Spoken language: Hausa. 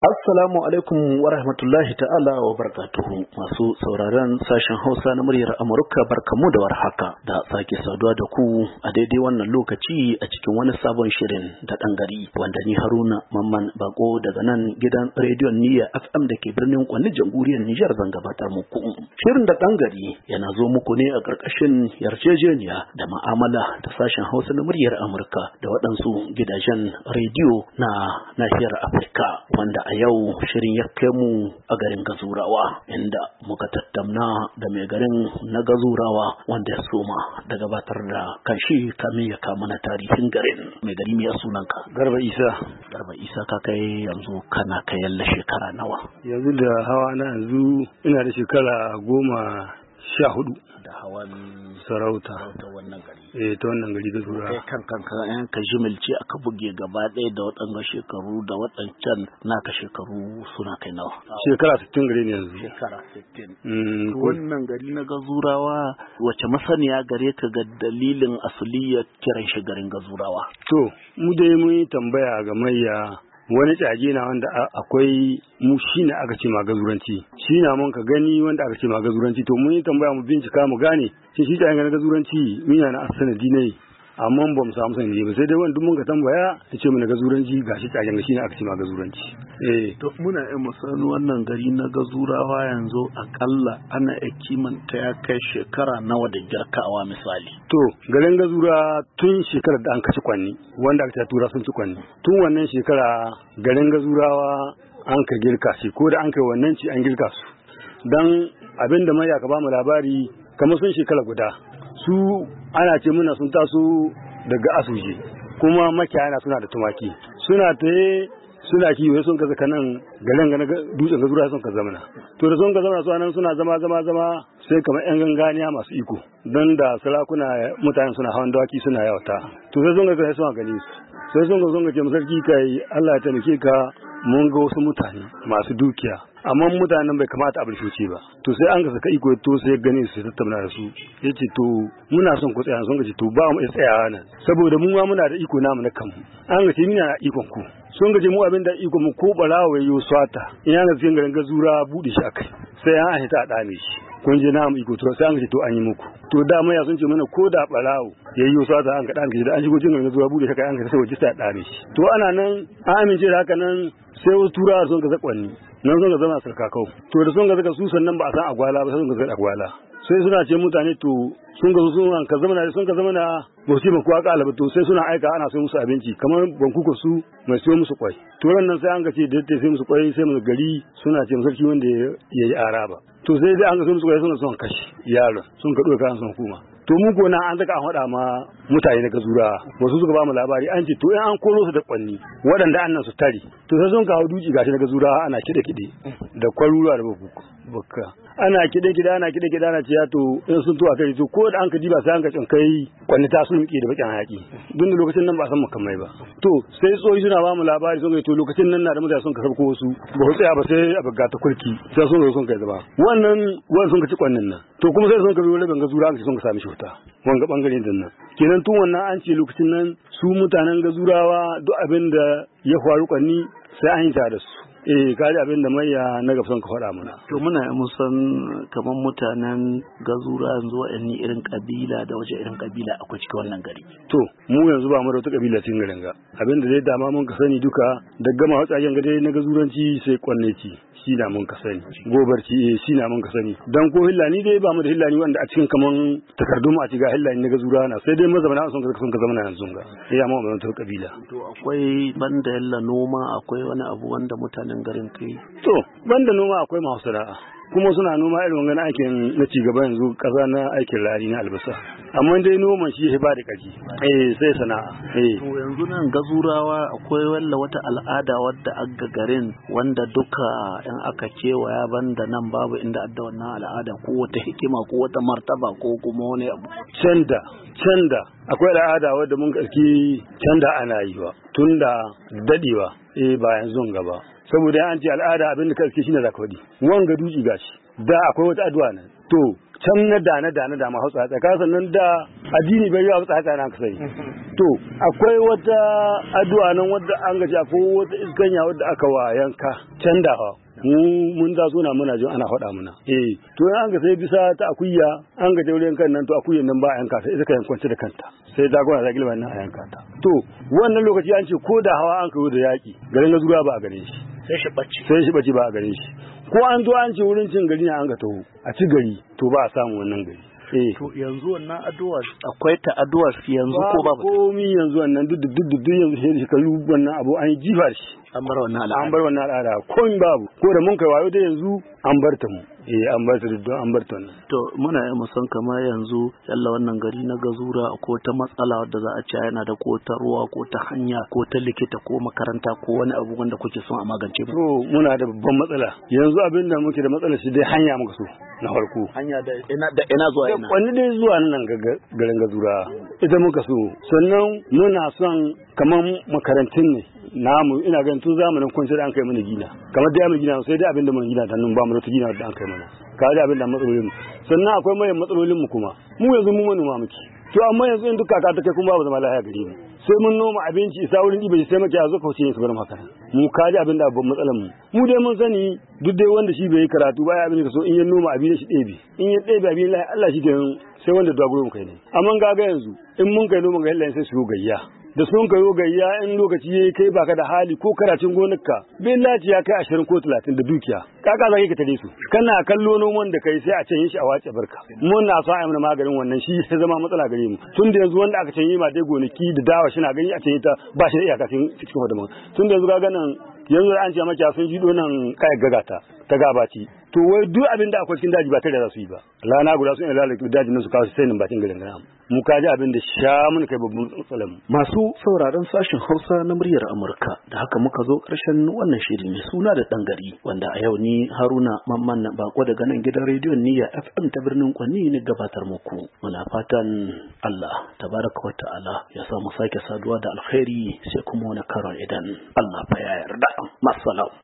Assalamu alaikum wa rahmatullahi ta'ala wa barakatuhu masu sauraron sashen Hausa na muryar Amurka, barkamu da warhaka da sake saduwa da ku a daidai wannan lokaci a cikin wani sabon shirin da ɗan gari wanda ni Haruna Mamman Bako daga nan gidan rediyon Niyya FM da ke birnin Kwanni jamhuriyar Nijar zan gabatar muku. Shirin da ɗan gari yana zo muku ne a ƙarƙashin yarjejeniya da ma'amala da sashen Hausa na muryar Amurka da waɗansu gidajen rediyo na nahiyar Afirka, wanda a yau shirin ya kai mu a garin Gazurawa, inda muka tattauna da mai garin na Gazurawa wanda ya soma da gabatar da kanshi kamin ya kama na tarihin garin. Mai gari mai sunanka? Garba Isa. Garba Isa, ka kai yanzu kana yalla shekara nawa? Yanzu da hawa na yanzu ina da shekara 14 da hawan sarauta wannan gari. Ta wannan gari Gazurawa. Kai kanka yan ka jimilce aka buge gaba ɗaya da waɗanga shekaru da waɗancan naka shekaru suna kai nawa? Shekara 60 gare ne yanzu. Shekara 60. Wannan gari na Gazurawa wace masaniya gare ka ga dalilin asuliyar kiran shi garin Gazurawa? To, mu dai mun yi tambaya ga mayya wani tsage na wanda akwai mu shi ne aka ce magazuranci, shi na mun ka gani wanda aka ce magazuranci. To mun yi tambaya mu bincika mu gane shi tsage na gazuranci mina na sanadi ne, amma ba mu samu sanadi ba, sai dai wanda mun ka tambaya ya ce mana gazuranci gashi tsagen da shi ne aka ce magazuranci. To muna yi musan wannan gari na Gazurawa yanzu akalla ana kimanta ya kai shekara nawa da girkawa misali? To garin Gazura tun shekarar da an kaci Kwanni, wanda aka tura sun ci Kwanni, tun wannan shekara garin Gazurawa an ka girka shi, ko da an kai wannan ci an girka su. Dan abin da mai aka ba mu labari kamar sun shekara guda, su ana ce muna sun taso daga Asuje, kuma makiyaya suna da tumaki, suna taye suna kiwo sun ka zaka nan garin ga dutsen Gazura sun ka zamana. To da sun ka zamana su nan suna zama sai kamar yan ganganiya masu iko, dan da sarakuna mutanen suna hawan dawaki suna yawata. To sai sun ga sai sun gani sai sun ga ce sarki kai Allah ya taimake ka, mun ga wasu mutane masu dukiya, amma mutanen bai kamata a bulshuce ba. To sai an ga saka iko, to sai gani su tattauna da su, yace to muna son ku tsaya. Sun ga ce to ba mu tsayawa nan saboda mu ma muna da iko namu na kanmu. An ga ce mina na ikon ku. Sun ga ce mu abin da iko mu ko barawo yayi swata ina ga cikin garin Gazura bude shi akai, sai an ahita a dame shi. Kun je namu iko, to sai an ga ce to an yi muku. To da mai sun ce mana ko da barawo yayi swata an ga dan da an shigo cikin garin Gazura bude shi akai, an ga sai waje sai a dame shi. To ana nan an amince da haka nan, sai wasu turawa sun ga zakwanni nan sun ga zama sarkakau. To da sun ga zaka su sannan ba a san agwala ba, sai sun ga zaka agwala. Sai suna ce mutane to sun ga sun ka zama na bosi ba kuwa ka alaba. To sai suna aika ana sai musu abinci kamar bankuko su mai siyo musu kwai. To ran nan sai an ga ce da sai musu kwai, sai mu gari suna ce sarki wanda yayi araba. To sai an ga sai musu kwai suna son kashi yaron sun ka doka sun hukuma. To mu ko na an zaka an hada ma mutane na Gazura, wasu suka ba mu labari an ce to in an koro su da kwanni waɗanda annan su tare. To sai sun kawo duki gashi na Gazura ana kide da kwarura da bukka ana kide ana ce ya to in sun to a kai to ko da an ka diba sai an ka kai kwanni ta sun miƙe da bakin hayaki. Duk da lokacin nan ba san makamai ba. To sai tsoyi suna ba mu labari sun kai to lokacin nan na da mutane sun ka sabko wasu ba su tsaya ba, sai a buga ta kulki sai sun kai zaba wannan sun ka ci kwannin nan. To kuma sai sun ka biyo rabin Gazura an sun ka sami shota wanga bangaren din nan. Kenan tun wannan an ce lokacin nan su mutanen Gazurawa duk abin da ya faru Kwanni sai an yi ta da su. Kaji abin da maiya na gafsan ka faɗa mana. To muna musan kamar mutanen Gazura yanzu wa'anni irin kabila da wace irin kabila akwai cikin wannan gari? To mu yanzu ba mu da wata kabila cikin garin ga. Abin da dai dama mun ka sani duka da gama watsagen gade na Gazuranci sai Kwanneci shi na mun ka sani. Gobarci shi na mun ka sani. Dan ko hillani dai ba mu da hillani wanda a cikin kaman takardun a cikin hillani na Gazura na, sai dai mazamana sun ka zama na yanzu ga. Amma ba mu da kabila. To akwai banda yalla noma, akwai wani abu wanda mutanen garin kai? To banda noma akwai masu sana'a, kuma suna noma irin wannan aikin na cigaba yanzu kasa na aikin rani na albasa, amma dai noman shi ya ba da kaji sai sana'a. To yanzu nan Gazurawa akwai wata al'ada wadda aga garin wanda duka in aka kewaya banda nan babu inda adda wannan al'ada, ko wata hikima ko wata martaba ko kuma wani abu? Canda akwai al'ada wadda mun karki canda ana yi wa tun da dadewa ba yanzu gaba, saboda an ce al'ada abin da karki shine zaka wadi wanga duki gashi da akwai wata addu'a nan. To can na da ma hausa tsaka sannan da addini bai yi tsaka na kasai to akwai wata addu'a nan wadda an gaji akwai wata iskanya wadda aka wa yanka can da mun za suna muna jin ana faɗa muna to an ga sai bisa ta akuya an ga wurin kan nan to akuyan nan ba a yanka sai ita kan kwance da kanta sai ta gona da gilban nan a yanka ta to wannan lokaci an ce ko da hawa an kawo da yaki garin zuwa ba a gare shi sai shi bace ba a gare shi ko an zo an ce wurin cin gari na an ga taho a ci gari to ba a samu wannan gari to yanzu wannan addu'a akwai ta addu'a yanzu ko babu komi yanzu wannan duk yanzu sai shekaru wannan abu an jifa shi an bar wannan al'ada komi babu ko da mun kai wayo da yanzu an bar ta mu an bar ta don an bar ta wannan to muna yi musan kamar yanzu yalla wannan gari na Gazura ko ta matsala wadda za a ce yana da ko ta ruwa ko ta hanya ko ta likita ko makaranta ko wani abu wanda kuke son a magance ba to muna da babban matsala yanzu abin da muke da matsala shi dai hanya muka so na farko hanya da ina zuwa ina wani dai zuwa nan garin Gazura ita muka so sannan muna son kamar makarantun ne namu ina ganin tun zamanin kunshi da an kai mana gina kamar dai mun gina sai dai abin da mun gina ta nan ba mu da gina da an kai mana ka da abin da matsalolin mu sannan akwai mayan matsalolin mu kuma mu yanzu mu manoma muke to amma yanzu in duka ka ta kai kuma babu zama lafiya gare mu sai mun noma abinci isa wurin ibe sai muke azo kauce ne su bar maka mu ka ji abin da babban matsalan mu dai mun sani duk dai wanda shi bai karatu ba ya abin da so in ya noma abin shi ɗebe in ya ɗebe abin Allah shi ke sai wanda dogaro mu kai ne amma ga yanzu in mun kai noma ga Allah sai su gayya da sun kayo gayya in lokaci yayi kai baka da hali ko karatun gonarka billahi ya kai 20 ko 30 da dukiya kaka zaka ka tare su kana kallo noman da kai sai a canye shi a wace barka mun na so a yi mana maganin wannan shi sai zama matsala gare mu tun da yanzu wanda aka canye ma dai gonaki da dawa shi na gani a canye ta ba shi da iyaka cikin wadama tun da yanzu ga ganin yanzu an ce maka sun jido nan kai gagata ta gabaci to wai duk abin da akwai cikin daji ba tare da su yi ba rana guda sun lalata dajin nan su kawo sai nan bakin garin gana mu kaji abin da sha mun kai babban matsalan masu sauraron sashen Hausa na muryar Amurka da haka muka zo karshen wannan shiri mai suna da dan gari wanda a yau ni Haruna Mamman Bako daga nan gidan rediyon Niyya FM ta birnin Kwani ne gabatar muku muna fatan Allah tabaraka wa ta'ala ya sa mu sake saduwa da alkhairi sai kuma wani karon idan Allah fa ya yarda. Massalam.